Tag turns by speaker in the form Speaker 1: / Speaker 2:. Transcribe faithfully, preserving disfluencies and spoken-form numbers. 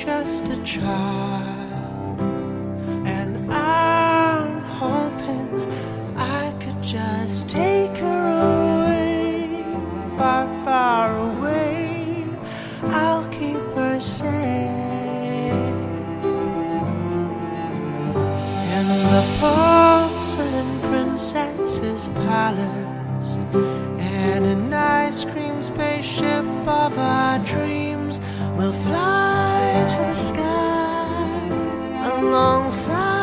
Speaker 1: just a child, and I'm hoping I could just take her away, far, far away. I'll keep her safe in the porcelain princess's palace, and an ice cream spaceship of our dreams will fly to the sky alongside